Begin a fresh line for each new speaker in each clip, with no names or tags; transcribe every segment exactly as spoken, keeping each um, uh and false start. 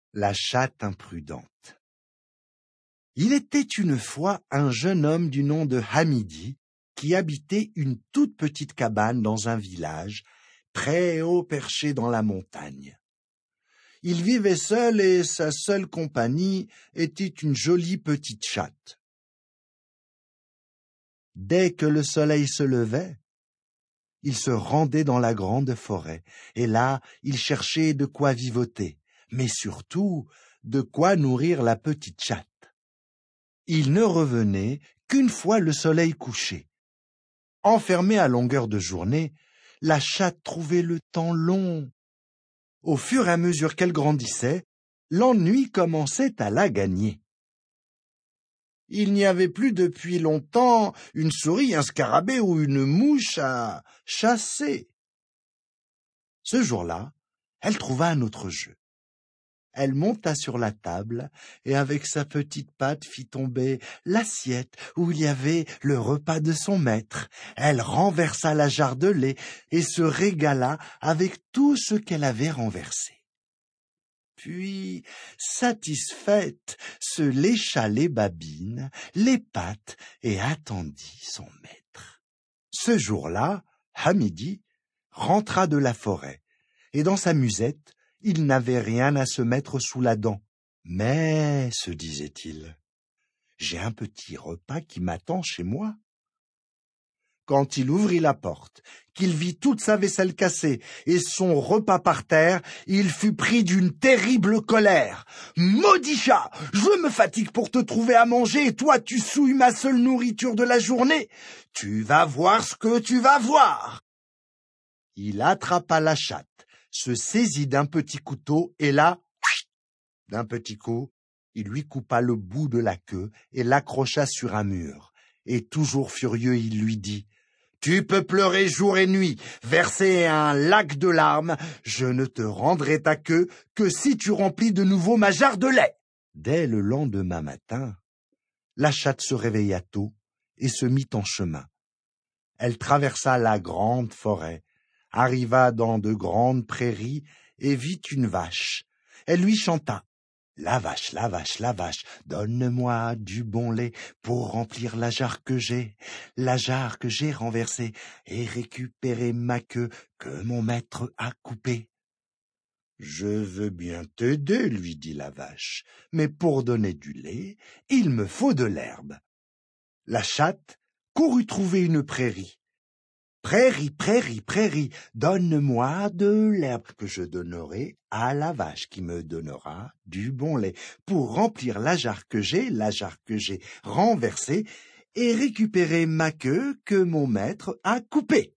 La chatte imprudente. Il était une fois un jeune homme du nom de Hamidi qui habitait une toute petite cabane dans un village, très haut perché dans la montagne. Il vivait seul et sa seule compagnie était une jolie petite chatte. Dès que le soleil se levait, il se rendait dans la grande forêt, et là, il cherchait de quoi vivoter, mais surtout de quoi nourrir la petite chatte. Il ne revenait qu'une fois le soleil couché. Enfermée à longueur de journée, la chatte trouvait le temps long. Au fur et à mesure qu'elle grandissait, l'ennui commençait à la gagner. Il n'y avait plus depuis longtemps une souris, un scarabée ou une mouche à chasser. Ce jour-là, elle trouva un autre jeu. Elle monta sur la table et avec sa petite patte fit tomber l'assiette où il y avait le repas de son maître. Elle renversa la jarre de lait et se régala avec tout ce qu'elle avait renversé. Puis, satisfaite, se lécha les babines, les pattes et attendit son maître. Ce jour-là, Hamidi rentra de la forêt et dans sa musette, il n'avait rien à se mettre sous la dent. Mais, se disait-il, j'ai un petit repas qui m'attend chez moi. Quand il ouvrit la porte, qu'il vit toute sa vaisselle cassée et son repas par terre, il fut pris d'une terrible colère. « Maudit chat, je me fatigue pour te trouver à manger et toi tu souilles ma seule nourriture de la journée. Tu vas voir ce que tu vas voir !» Il attrapa la chatte, se saisit d'un petit couteau et là, d'un petit coup, il lui coupa le bout de la queue et l'accrocha sur un mur. Et toujours furieux, il lui dit « Tu peux pleurer jour et nuit, verser un lac de larmes, je ne te rendrai ta queue que si tu remplis de nouveau ma jarre de lait. » Dès le lendemain matin, la chatte se réveilla tôt et se mit en chemin. Elle traversa la grande forêt, arriva dans de grandes prairies et vit une vache. Elle lui chanta « La vache, la vache, la vache, donne-moi du bon lait pour remplir la jarre que j'ai, la jarre que j'ai renversée et récupérer ma queue que mon maître a coupée. » « Je veux bien t'aider, lui dit la vache, mais pour donner du lait, il me faut de l'herbe. » La chatte courut trouver une prairie. Prairie, prairie, prairie, donne-moi de l'herbe que je donnerai à la vache qui me donnera du bon lait pour remplir la jarre que j'ai, la jarre que j'ai renversée et récupérer ma queue que mon maître a coupée.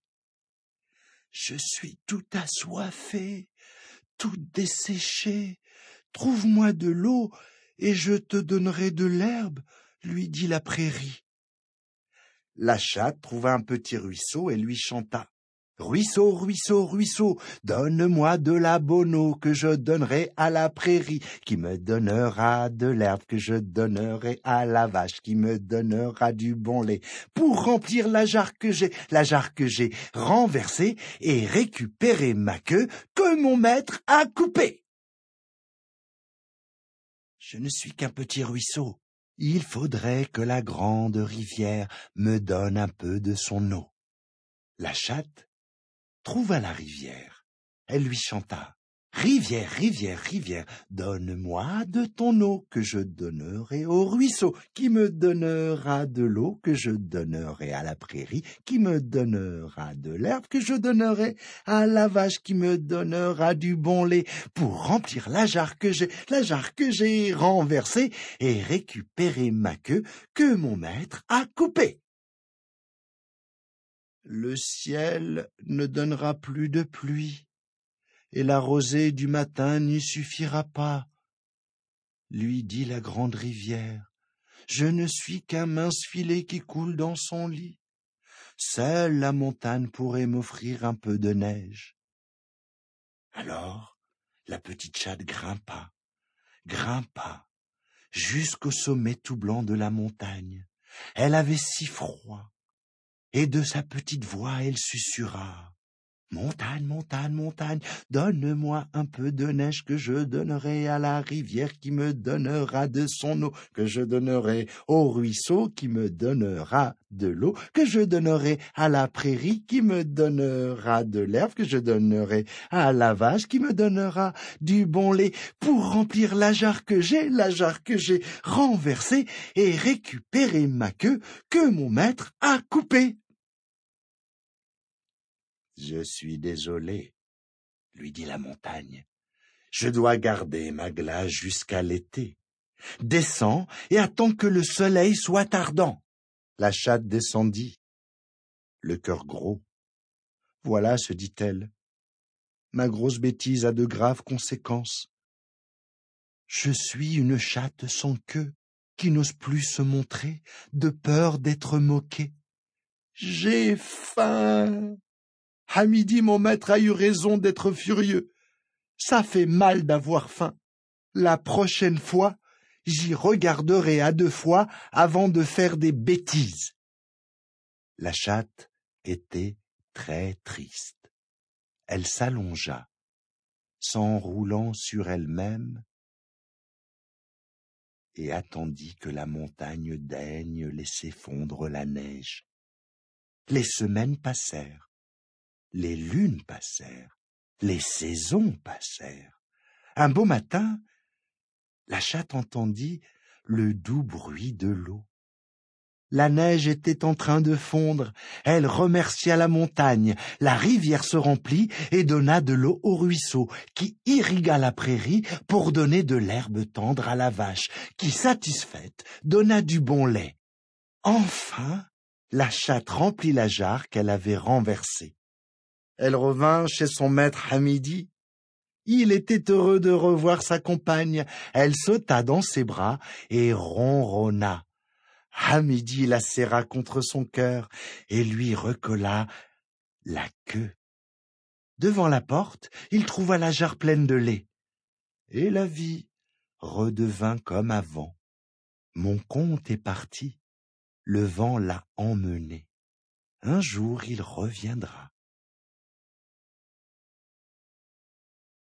Je suis tout assoiffé, tout desséché. Trouve-moi de l'eau et je te donnerai de l'herbe, lui dit la prairie. La chatte trouva un petit ruisseau et lui chanta « Ruisseau, ruisseau, ruisseau, donne-moi de la bonne eau que je donnerai à la prairie, qui me donnera de l'herbe que je donnerai à la vache, qui me donnera du bon lait, pour remplir la jarre que j'ai, la jarre que j'ai renversée et récupérer ma queue que mon maître a coupée. Je ne suis qu'un petit ruisseau. Il faudrait que la grande rivière me donne un peu de son eau. » La chatte trouva la rivière. Elle lui chanta « Rivière, rivière, rivière, donne-moi de ton eau que je donnerai au ruisseau, qui me donnera de l'eau que je donnerai à la prairie, qui me donnera de l'herbe que je donnerai à la vache, qui me donnera du bon lait, pour remplir la jarre que j'ai, la jarre que j'ai renversée et récupérer ma queue que mon maître a coupée. » Le ciel ne donnera plus de pluie, et la rosée du matin n'y suffira pas, lui dit la grande rivière. Je ne suis qu'un mince filet qui coule dans son lit. Seule la montagne pourrait m'offrir un peu de neige. Alors, la petite chatte grimpa, grimpa, jusqu'au sommet tout blanc de la montagne. Elle avait si froid, et de sa petite voix elle susurra. Montagne, montagne, montagne, donne-moi un peu de neige que je donnerai à la rivière qui me donnera de son eau, que je donnerai au ruisseau qui me donnera de l'eau, que je donnerai à la prairie qui me donnera de l'herbe, que je donnerai à la vache qui me donnera du bon lait pour remplir la jarre que j'ai, la jarre que j'ai renversée et récupérer ma queue que mon maître a coupée. Je suis désolé, lui dit la montagne. Je dois garder ma glace jusqu'à l'été. Descends et attends que le soleil soit ardent. La chatte descendit, le cœur gros. Voilà, se dit-elle, ma grosse bêtise a de graves conséquences. Je suis une chatte sans queue qui n'ose plus se montrer de peur d'être moquée. J'ai faim. À midi, mon maître a eu raison d'être furieux. Ça fait mal d'avoir faim. La prochaine fois, j'y regarderai à deux fois avant de faire des bêtises. La chatte était très triste. Elle s'allongea, s'enroulant sur elle-même, et attendit que la montagne daigne laisser fondre la neige. Les semaines passèrent. Les lunes passèrent, les saisons passèrent. Un beau matin, la chatte entendit le doux bruit de l'eau. La neige était en train de fondre. Elle remercia la montagne. La rivière se remplit et donna de l'eau au ruisseau, qui irrigua la prairie pour donner de l'herbe tendre à la vache, qui, satisfaite, donna du bon lait. Enfin, la chatte remplit la jarre qu'elle avait renversée. Elle revint chez son maître à midi. Il était heureux de revoir sa compagne. Elle sauta dans ses bras et ronronna. À midi, la serra contre son cœur et lui recolla la queue. Devant la porte, il trouva la jarre pleine de lait. Et la vie redevint comme avant. Mon conte est parti. Le vent l'a emmené. Un jour, il reviendra.